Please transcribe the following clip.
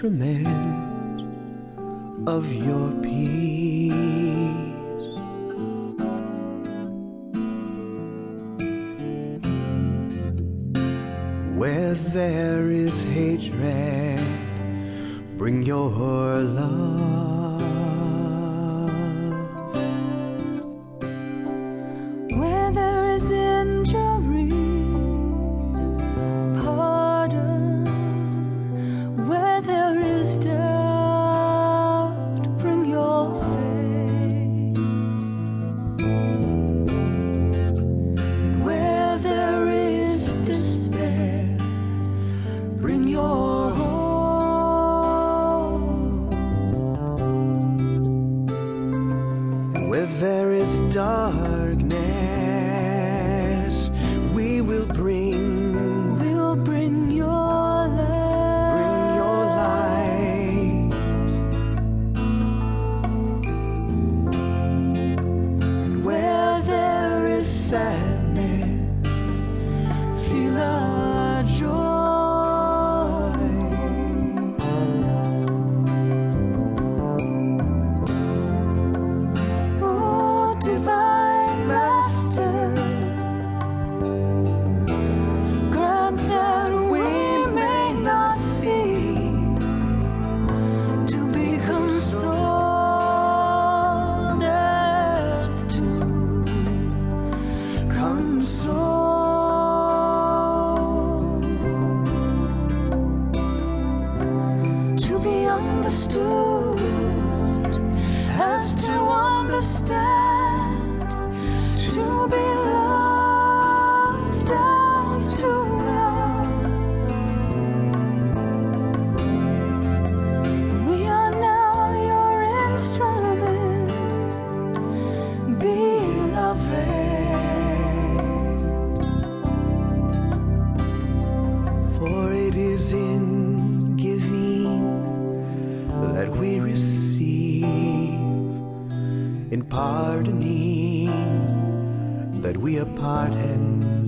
instrument of your peace. Where there is hatred, bring your love. Where there is injury, pardon. Where there is doubt, bring your faith. Where there is despair, bring your hope. Where there is darkness, we will bring your light. Bring your light. And where there is sadness, feel our joy. Oh, divine Master, grant that we may not seem to be consoled as to console, to be understood as to understand, to be loved as to love. We are now your instrument, beloved. For it is in giving that we receive, in pardoning that we are pardoned.